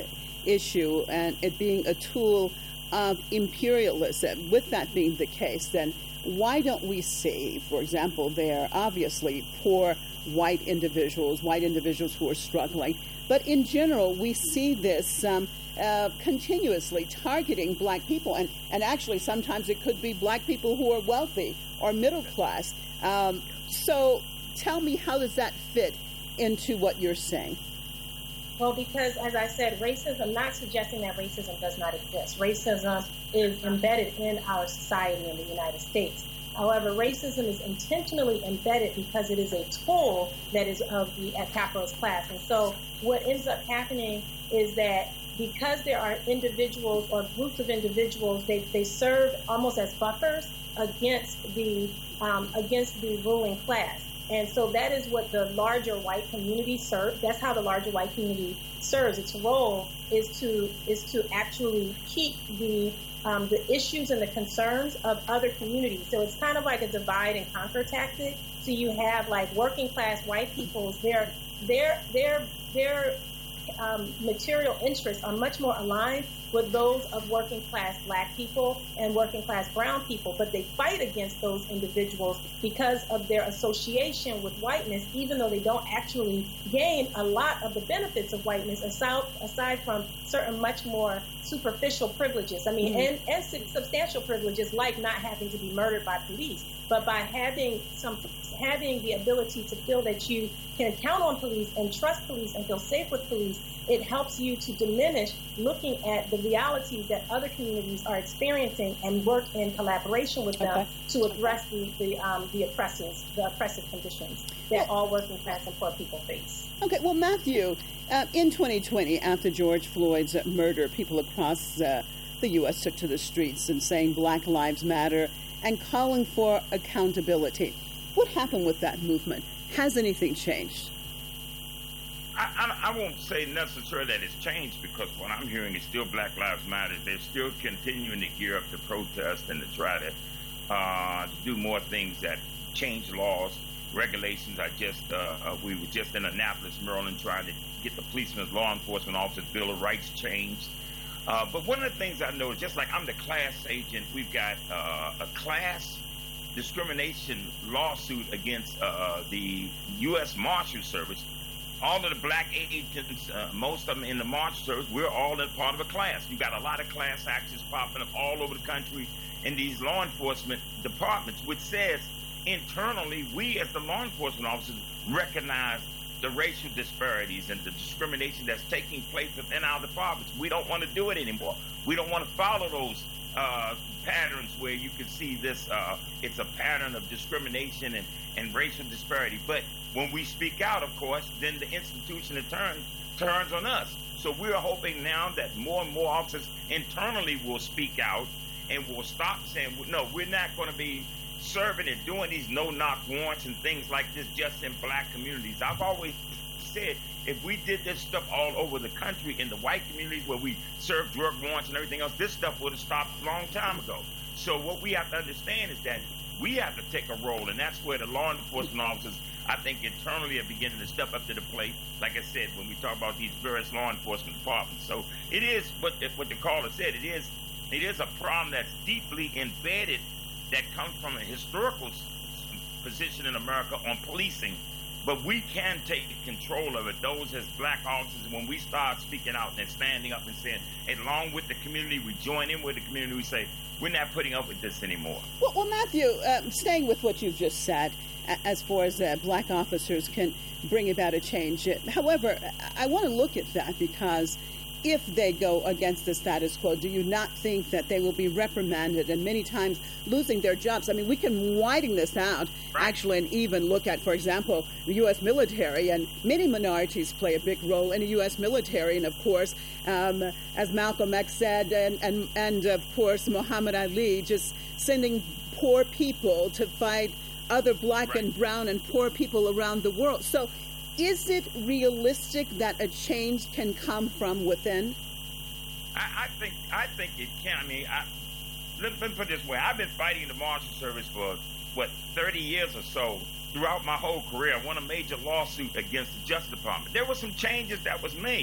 Speaker 22: issue and it being a tool of imperialism. With that being the case, then why don't we see, for example, there are obviously poor white individuals, white individuals who are struggling, but in general, we see this um, uh, continuously targeting black people, and, and actually sometimes it could be black people who are wealthy or middle class. Um, so tell me, how does that fit into what you're saying?
Speaker 4: Well, because, as I said, racism, I'm not suggesting that racism does not exist. Racism is embedded in our society in the United States. However, racism is intentionally embedded because it is a tool that is of the capitalist class. And so what ends up happening is that because there are individuals or groups of individuals, they, they serve almost as buffers against the um, against the ruling class. And so that is what the larger white community serves. That's how the larger white community serves. Its role is to is to actually keep the um, the issues and the concerns of other communities. So it's kind of like a divide and conquer tactic. So you have like working class white people's their their their their um, material interests are much more aligned with those of working class black people and working class brown people, but they fight against those individuals because of their association with whiteness, even though they don't actually gain a lot of the benefits of whiteness aside, aside from certain much more superficial privileges. I mean, mm-hmm. and, and substantial privileges like not having to be murdered by police, but by having some having the ability to feel that you can count on police and trust police and feel safe with police, it helps you to diminish looking at the realities that other communities are experiencing and work in collaboration with them okay. to address the the, um, the oppressive the oppressive conditions that all working class and poor people face.
Speaker 22: Okay, well, Matthew, uh, in twenty twenty, after George Floyd's murder, people across uh, the U S took to the streets and saying Black Lives Matter and calling for accountability. What happened with that movement? Has anything changed?
Speaker 3: I, I, I won't say necessarily that it's changed, because what I'm hearing is still Black Lives Matter. They're still continuing to gear up to protest and to try to, uh, to do more things that change laws, regulations. I just uh, uh, we were just in Annapolis, Maryland, trying to get the policemen's law enforcement officers' Bill of Rights changed. Uh, but one of the things I noticed, just like I'm the class agent, we've got uh, a class discrimination lawsuit against uh, the U S Marshal Service. All of the black agents, uh, most of them in the Marshal Service, we're all in part of a class. You got a lot of class actions popping up all over the country in these law enforcement departments, which says internally we as the law enforcement officers recognize the racial disparities and the discrimination that's taking place within our departments. We don't want to do it anymore. We don't want to follow those uh, patterns where you can see this, uh, it's a pattern of discrimination and, and racial disparity. But when we speak out, of course, then the institution in turn turns on us. So we're hoping now that more and more officers internally will speak out and will stop saying, no, we're not going to be serving and doing these no-knock warrants and things like this just in black communities. I've always said, if we did this stuff all over the country in the white communities where we serve drug warrants and everything else, this stuff would have stopped a long time ago. So what we have to understand is that we have to take a role, and that's where the law enforcement officers, I think, internally are beginning to step up to the plate, like I said, when we talk about these various law enforcement departments. So it is what the, what the caller said. It is, it is a problem that's deeply embedded that comes from a historical position in America on policing. But we can take control of it, those as black officers, when we start speaking out and standing up and saying, along with the community, we join in with the community, we say, we're not putting up with this anymore.
Speaker 22: Well, well Matthew, uh, staying with what you've just said, as far as uh, black officers can bring about a change. However, I want to look at that because if they go against the status quo, do you not think that they will be reprimanded and many times losing their jobs? I mean, we can widen this out, right. actually, and even look at, for example, the U S military, and many minorities play a big role in the U S military. And, of course, um, as Malcolm X said, and, and, and, of course, Muhammad Ali, just sending poor people to fight other black right. and brown and poor people around the world. So is it realistic that a change can come from within?
Speaker 3: I, I think I think it can. I mean, I, let, let me put it this way. I've been fighting the Marshal Service for, what, thirty years or so. Throughout my whole career, I won a major lawsuit against the Justice Department. There were some changes that was made.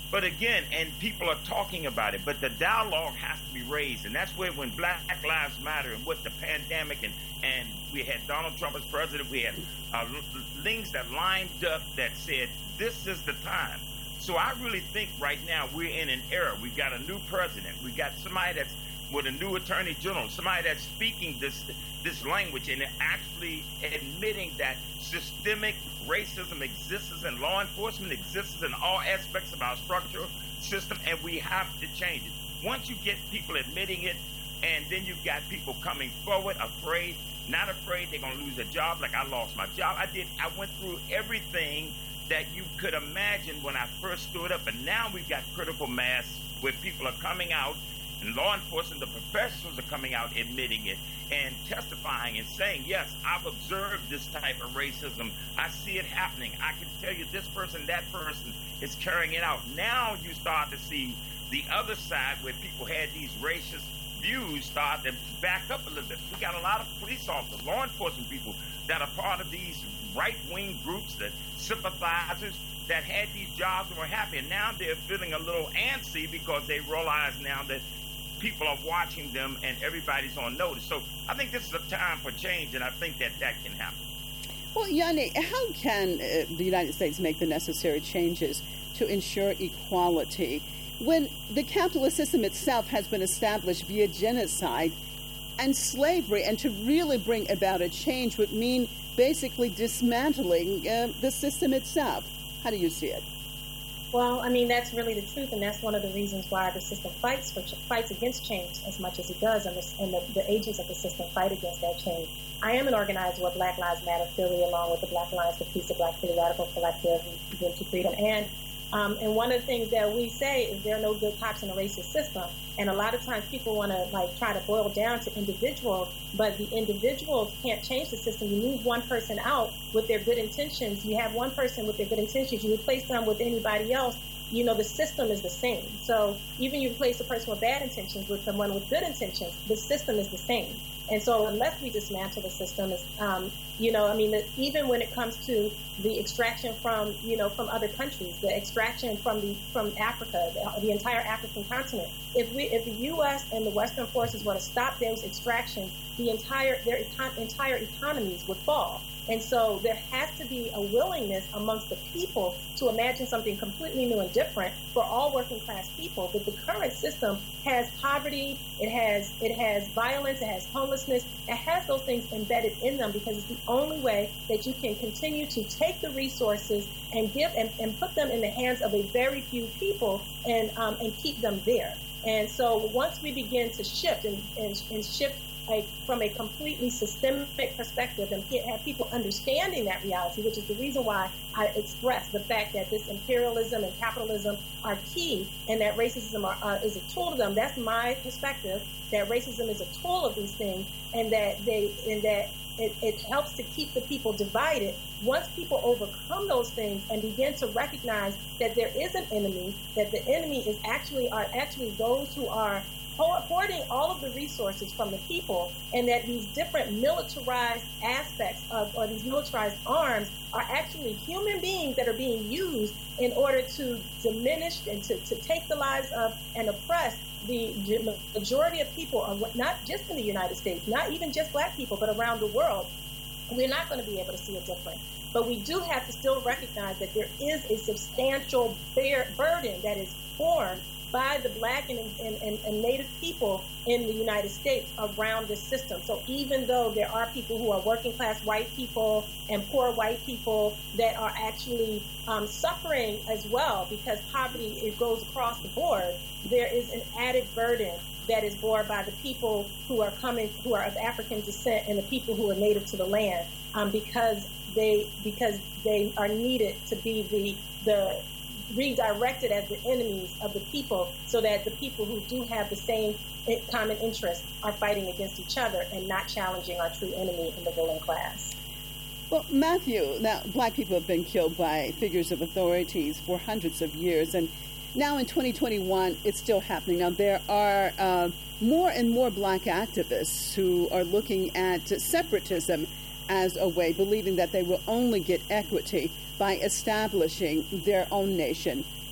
Speaker 3: But again, and people are talking about it, but the dialogue has to be raised. And that's where when Black Lives Matter and with the pandemic and, and we had Donald Trump as president, we had uh, things that lined up that said, this is the time. So I really think right now we're in an era. We've got a new president. We've got somebody that's with a new attorney general, somebody that's speaking this this language and actually admitting that systemic racism exists in law enforcement, exists in all aspects of our structural system, and we have to change it. Once you get people admitting it, and then you've got people coming forward, afraid, not afraid they're going to lose their job, like I lost my job. I did. I went through everything that you could imagine when I first stood up, and now we've got critical mass where people are coming out, and law enforcement, the professionals are coming out admitting it and testifying and saying, yes, I've observed this type of racism. I see it happening. I can tell you this person, that person is carrying it out. Now you start to see the other side where people had these racist views start to back up a little bit. We got a lot of police officers, law enforcement people that are part of these right-wing groups, that sympathizers, that had these jobs and were happy. And now they're feeling a little antsy because they realize now that people are watching them and everybody's on notice. So I think this is a time for change, and I think that that can happen.
Speaker 22: Well, Yanni, how can uh, the United States make the necessary changes to ensure equality when the capitalist system itself has been established via genocide and slavery? And to really bring about a change would mean basically dismantling uh, the system itself. How do you see it?
Speaker 4: Well, I mean, that's really the truth, and that's one of the reasons why the system fights for fights against change as much as it does, and, the, and the, the agents of the system fight against that change. I am an organizer with Black Lives Matter Philly, along with the Black Alliance for Peace, the Black Philly Radical Collective, and Unity Freedom. And um, and one of the things that we say is there are no good cops in a racist system. And a lot of times people want to like try to boil down to individuals, but the individuals can't change the system. You move one person out with their good intentions. You have one person with their good intentions. You replace them with anybody else. You know, the system is the same. So even you replace a person with bad intentions with someone with good intentions, the system is the same. And so unless we dismantle the system, um, you know, I mean, the, even when it comes to the extraction from, you know, from other countries, the extraction from the from Africa, the, the entire African continent, if we, if the U S and the Western forces were to stop those extractions, the entire their econ- entire economies would fall. And so there has to be a willingness amongst the people to imagine something completely new and different for all working class people. But the current system has poverty, it has it has violence, it has homelessness, it has those things embedded in them because it's the only way that you can continue to take the resources and give and, and put them in the hands of a very few people and um, and keep them there. And so once we begin to shift and, and, and shift A, from a completely systemic perspective and have people understanding that reality, which is the reason why I express the fact that this imperialism and capitalism are key and that racism are, uh, is a tool to them. That's my perspective, that racism is a tool of these things and that they and that it, it helps to keep the people divided. Once people overcome those things and begin to recognize that there is an enemy, that the enemy is actually are actually those who are hoarding all of the resources from the people, and that these different militarized aspects of, or these militarized arms are actually human beings that are being used in order to diminish and to, to take the lives of and oppress the majority of people, not just in the United States, not even just black people, but around the world. We're not going to be able to see a difference. But we do have to still recognize that there is a substantial bear, burden that is borne by the black and, and, and, and native people in the United States around this system. So even though there are people who are working class white people and poor white people that are actually um, suffering as well because poverty it goes across the board, there is an added burden that is borne by the people who are coming, who are of African descent and the people who are native to the land um, because they because they are needed to be the the redirected as the enemies of the people so that the people who do have the same common interests are fighting against each other and not challenging our true enemy in the ruling class.
Speaker 22: Well, Matthew, now black people have been killed by figures of authorities for hundreds of years, and now in twenty twenty-one, it's still happening. Now, there are uh, more and more black activists who are looking at separatism as a way, believing that they will only get equity by establishing their own nation.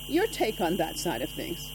Speaker 22: Your take on that side of things?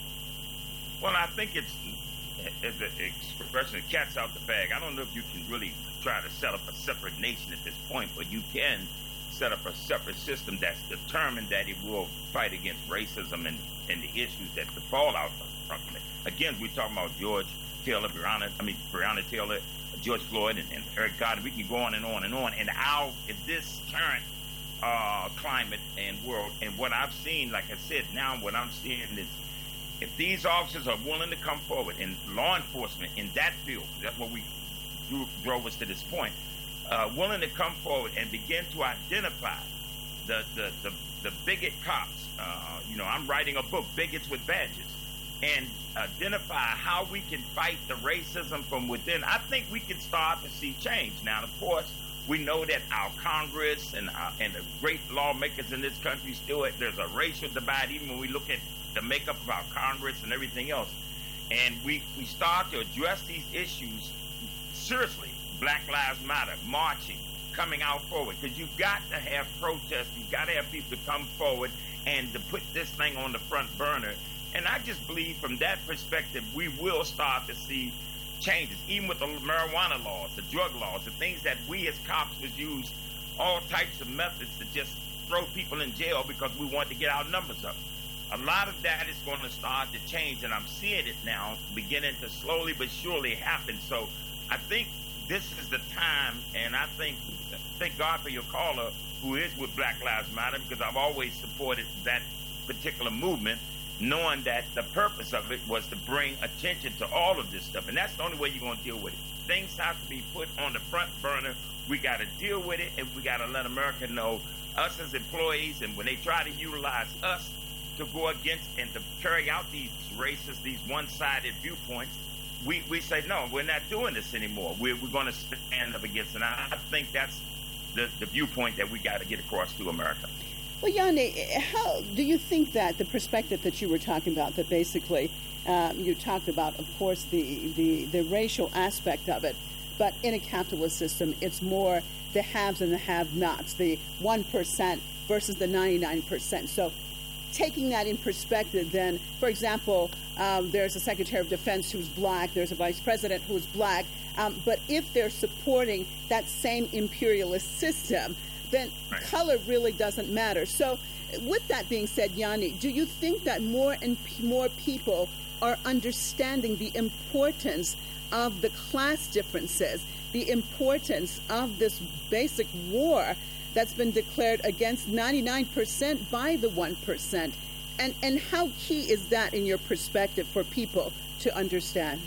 Speaker 3: Well, I think it's, it's an expression of cat's out the bag. I don't know if you can really try to set up a separate nation at this point, but you can set up a separate system that's determined that it will fight against racism and, and the issues that fall out from it. Again, we're talking about George Taylor, Breonna, I mean, Breonna Taylor, George Floyd, and, and Eric Garner. We can go on and on and on. And our, in this current uh, climate and world, and what I've seen, like I said, now what I'm seeing is if these officers are willing to come forward in law enforcement in that field, that's what we drew, drove us to this point, uh, willing to come forward and begin to identify the, the, the, the bigot cops. Uh, you know, I'm writing a book, Bigots with Badges, and identify how we can fight the racism from within. I think we can start to see change. Now, of course, we know that our Congress and our, and the great lawmakers in this country still, there's a racial divide, even when we look at the makeup of our Congress and everything else. And we, we start to address these issues seriously. Black Lives Matter, marching, coming out forward, because you've got to have protests. You've got to have people to come forward and to put this thing on the front burner. And I just believe from that perspective, we will start to see changes, even with the marijuana laws, the drug laws, the things that we as cops was use all types of methods to just throw people in jail because we want to get our numbers up. A lot of that is going to start to change, and I'm seeing it now beginning to slowly but surely happen. So I think this is the time, and I think, thank God for your caller who is with Black Lives Matter, because I've always supported that particular movement, knowing that the purpose of it was to bring attention to all of this stuff. And that's the only way you're going to deal with it. Things have to be put on the front burner. We got to deal with it, and we got to let America know, us as employees, and when they try to utilize us to go against and to carry out these racist, these one-sided viewpoints, we, we say, no, we're not doing this anymore. We're, we're going to stand up against it. And I, I think that's the, the viewpoint that we got to get across to America.
Speaker 22: Well, Yanni, how do you think that the perspective that you were talking about, that basically um, you talked about, of course, the, the, the racial aspect of it, but in a capitalist system, it's more the haves and the have-nots, the one percent versus the ninety-nine percent. So taking that in perspective, then, for example, um, there's a Secretary of Defense who's black, there's a Vice President who's black, um, but if they're supporting that same imperialist system, then right. color really doesn't matter. So with that being said, Yanni, do you think that more and p- more people are understanding the importance of the class differences, the importance of this basic war that's been declared against ninety-nine percent by the one percent? And, and how key is that in your perspective for people to understand?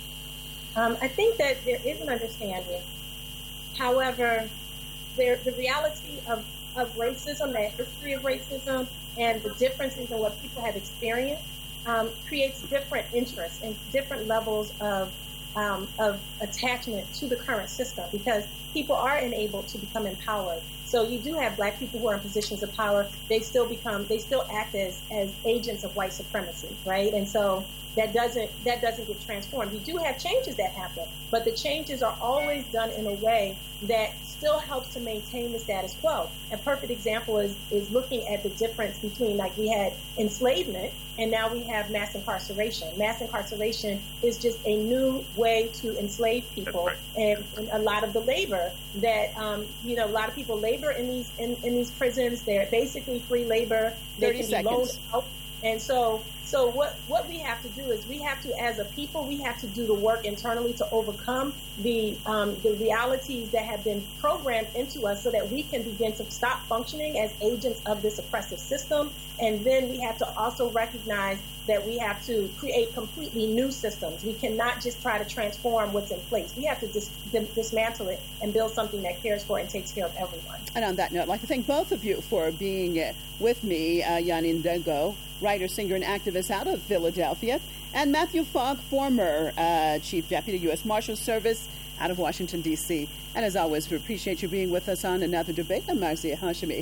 Speaker 4: Um, I think that there is an understanding. However, There, the reality of, of racism, the history of racism, and the differences in what people have experienced um, creates different interests and different levels of um, of attachment to the current system, because people are enabled to become empowered. So you do have black people who are in positions of power. They still become, they still act as as agents of white supremacy, right? And so that doesn't that doesn't get transformed. You do have changes that happen, but the changes are always done in a way that still helps to maintain the status quo. A perfect example is is looking at the difference between, like, we had enslavement and now we have mass incarceration. Mass incarceration is just a new way to enslave people, right. and, and a lot of the labor that um, you know, a lot of people labor in these in, in these prisons. They're basically free labor. They can be loaned out. And so, so what, what we have to do is we have to, as a people, we have to do the work internally to overcome the um, the realities that have been programmed into us, so that we can begin to stop functioning as agents of this oppressive system. And then we have to also recognize that we have to create completely new systems. We cannot just try to transform what's in place. We have to dis- dismantle it and build something that cares for and takes care of everyone.
Speaker 22: And on that note, I'd like to thank both of you for being uh, with me, uh, Yanni Ndego, writer, singer, and activist out of Philadelphia, and Matthew Fogg, former uh, Chief Deputy U S Marshal Service out of Washington, D C. And as always, we appreciate you being with us on another debate. I'm Marzieh Hashemi.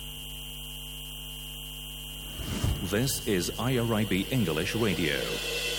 Speaker 5: This is I R I B English Radio.